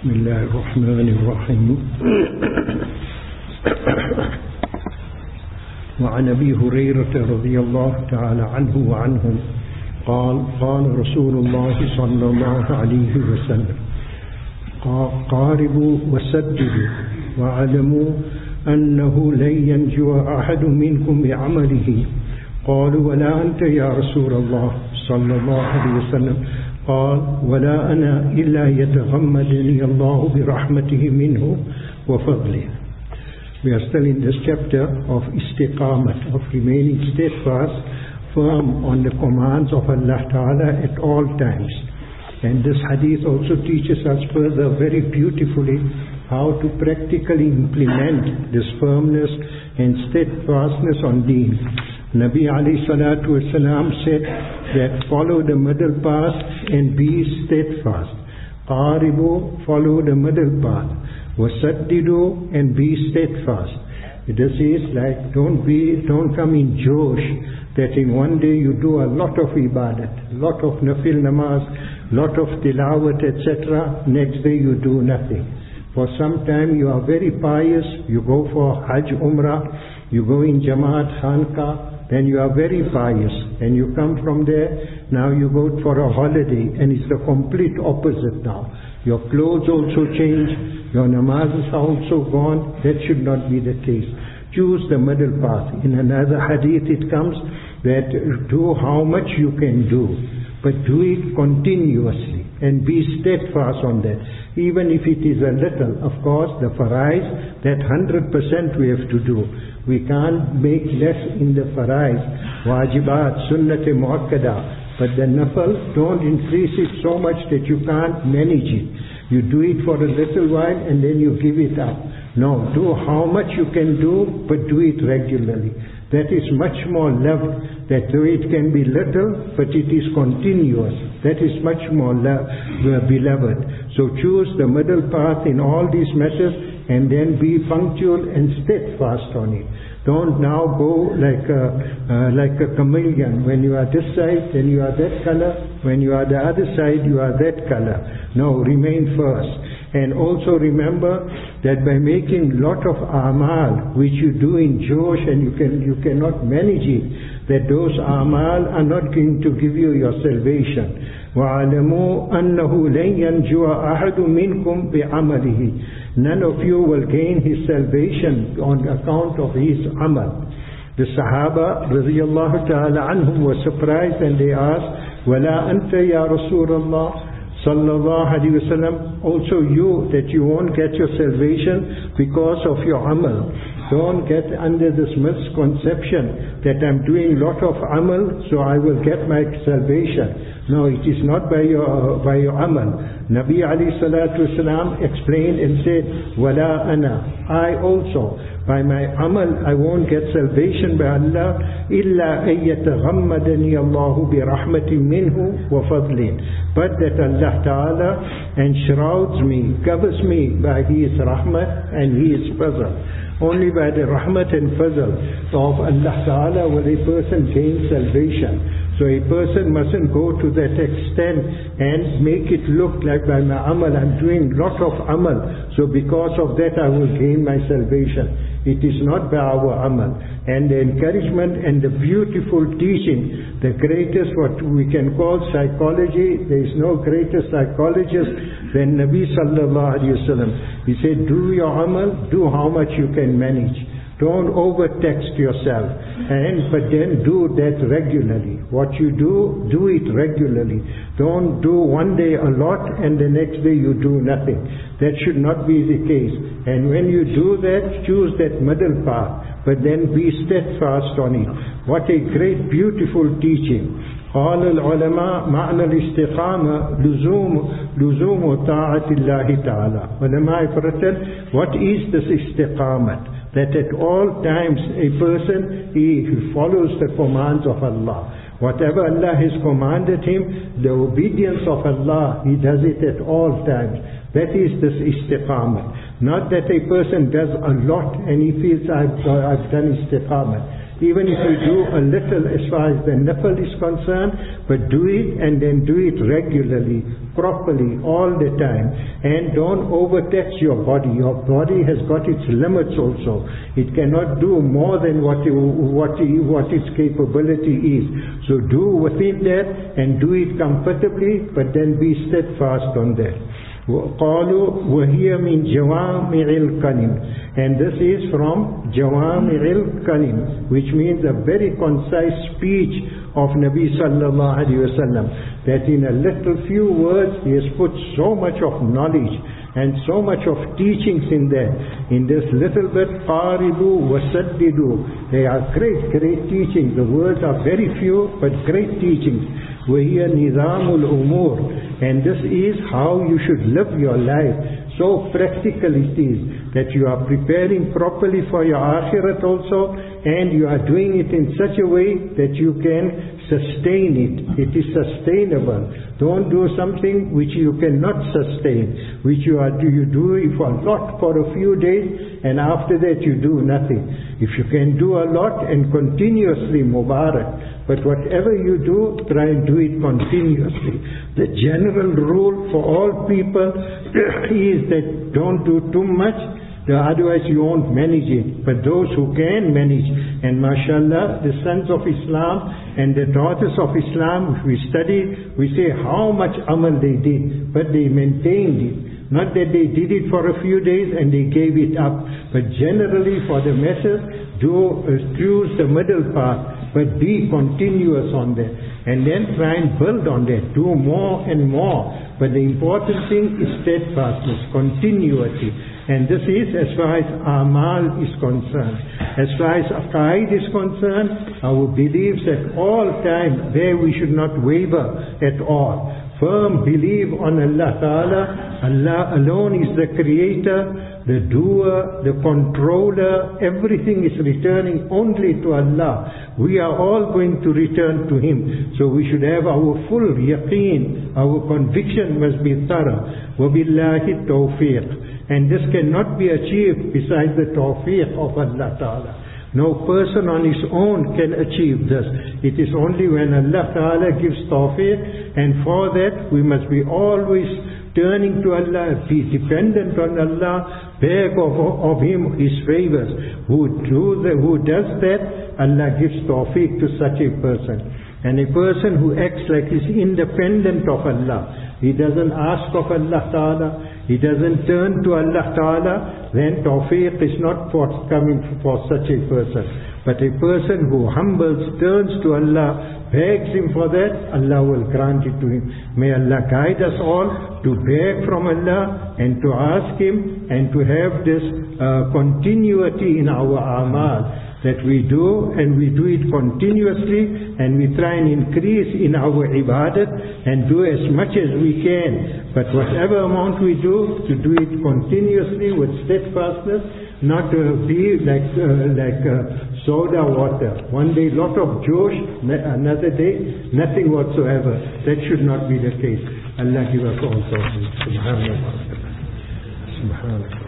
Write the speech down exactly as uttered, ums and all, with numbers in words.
بسم الله الرحمن الرحيم. وعن أبي هريرة رضي الله تعالى عنه وعنهم قال قال رسول الله صلى الله عليه وسلم قاربوا وسددوا واعلموا أنه لن ينجو أحد منكم بعمله. قالوا ولا أنت يا رسول الله صلى الله عليه وسلم؟ قال ولا أنا إلا يتغمدني الله برحمته منه وفضله. We are still in this chapter of istiqamat, of remaining steadfast, firm on the commands of Allah Ta'ala at all times. And this hadith also teaches us further very beautifully how to practically implement this firmness and steadfastness on deen. Nabi alayhi salatu wasalam said that follow the middle path and be steadfast. Qaribu, follow the middle path. Wasaddidu, and be steadfast. This is like, don't be, don't come in josh that in one day you do a lot of ibadat, lot of nafil namaz, lot of tilawat, et cetera. Next day you do nothing. For some time you are very pious, you go for Hajj Umrah, you go in Jamaat Khanqa, then you are very pious, and you come from there, now you go for a holiday, and it's the complete opposite now. Your clothes also change, your namazes are also gone. That should not be the case. Choose the middle path. In another hadith it comes that do how much you can do, but do it continuously and be steadfast on that. Even if it is a little, of course, the farais, that one hundred percent we have to do. We can't make less in the farais, wajibat, sunnat muakkada. But the nafal, don't increase it so much that you can't manage it. You do it for a little while and then you give it up. No, do how much you can do, but do it regularly. That is much more loved, that though it can be little, but it is continuous. That is much more lo- beloved. So choose the middle path in all these matters and then be punctual and steadfast on it. Don't now go like a, uh, like a chameleon. When you are this side, then you are that color. When you are the other side, you are that color. No, remain first. And also remember that by making lot of amal, which you do in Josh and you can you cannot manage it, that those amal are not going to give you your salvation. وَعَلَمُوا أَنَّهُ لَنْ يَنْجُوَ أَحَدٌ مِّنْكُمْ بِعَمَلِهِ. None of you will gain his salvation on account of his amal. The Sahaba radiyallahu ta'ala anhum were surprised and they asked, وَلَا أَنْتَ يَا رَسُولَ اللَّهِ sallallahu alayhi wa sallam, also you, that you won't get your salvation because of your amal. Don't get under this misconception that I'm doing lot of amal, so I will get my salvation. No, it is not by your by your amal. Nabi alayhi salatu wasalam explained and said, Wala ana, I also, by my amal, I won't get salvation by Allah, illa ayyataghammadani Allahu bi rahmatin minhu wa fadlin. But that Allah Ta'ala enshrouds me, covers me by His rahmat and His fazl. Only by the rahmat and fazl of Allah Ta'ala will a person gain salvation. So a person mustn't go to that extent and make it look like by my amal, I'm doing lot of amal, so because of that I will gain my salvation. It is not by our amal. And the encouragement and the beautiful teaching, the greatest what we can call psychology, there is no greater psychologist than Nabi sallallahu alayhi wa sallam. He said, do your amal, do how much you can manage. Don't overtax yourself, and but then do that regularly. What you do, do it regularly. Don't do one day a lot and the next day you do nothing. That should not be the case. And when you do that, choose that middle path, but then be steadfast on it. What a great, beautiful teaching. قال العلماء معنى الاستقامة لزوم لزوم طاعة الله تعالى. Ulama have written, what is this istiqamat? That at all times a person, he follows the commands of Allah. Whatever Allah has commanded him, the obedience of Allah, he does it at all times. That is this istiqamat. Not that a person does a lot and he feels I've, I've done istiqamat. Even if you do a little as far as the nafil is concerned, but do it and then do it regularly, properly, all the time. And don't overtax your body. Your body has got its limits also. It cannot do more than what, you, what, you, what its capability is. So do within that and do it comfortably, but then be steadfast on that. قالوا وهي من جوامع الكلم, and this is from جوامع الكلم, which means a very concise speech of Nabi sallallahu alaihi wasallam, that in a little few words he has put so much of knowledge and so much of teachings in there. In this little bit, qaribu wa saddidu, they are great, great teachings. The words are very few, but great teachings. وَهِيَ نِظَامُ الْأُمُورِ, and this is how you should live your life. So practical it is, that you are preparing properly for your akhirat also, and you are doing it in such a way that you can sustain it. It is sustainable. Don't do something which you cannot sustain, which you are do you do it for a lot for a few days, and after that you do nothing. If you can do a lot and continuously, mubarak. But whatever you do, try and do it continuously. The general rule for all people is that don't do too much, otherwise you won't manage it. But those who can manage, and mashallah, the sons of Islam and the daughters of Islam, if we study, we say how much amal they did, but they maintained it. Not that they did it for a few days and they gave it up, but generally for the masses, do uh, choose the middle path, but be continuous on that, and then try and build on that, do more and more. But the important thing is steadfastness, continuity, and this is as far as amal is concerned. As far as aqaid is concerned, our beliefs at all times, there we should not waver at all. Firm belief on Allah Ta'ala. Allah alone is the creator, the doer, the controller. Everything is returning only to Allah. We are all going to return to Him. So we should have our full yaqeen. Our conviction must be thorough. وَبِاللَّهِ التَّوْفِيقِ. And this cannot be achieved besides the tawfiq of Allah Ta'ala. No person on his own can achieve this. It is only when Allah Ta'ala gives tawfiq, and for that we must be always turning to Allah, be dependent on Allah, beg of, of Him His favors. Who, do the, who does that, Allah gives tawfiq to such a person. And a person who acts like he's independent of Allah, he doesn't ask of Allah Ta'ala, he doesn't turn to Allah Ta'ala, then tawfiq is not forthcoming for such a person. But a person who humbles, turns to Allah, begs Him for that, Allah will grant it to him. May Allah guide us all to beg from Allah and to ask Him and to have this uh, continuity in our amal, that we do, and we do it continuously, and we try and increase in our ibadat and do as much as we can. But whatever amount we do, to do it continuously with steadfastness, not to be like uh, like uh, soda water. One day lot of josh, another day nothing whatsoever. That should not be the case. Allah give us all tawfiq. Subhanallah. Subhanallah.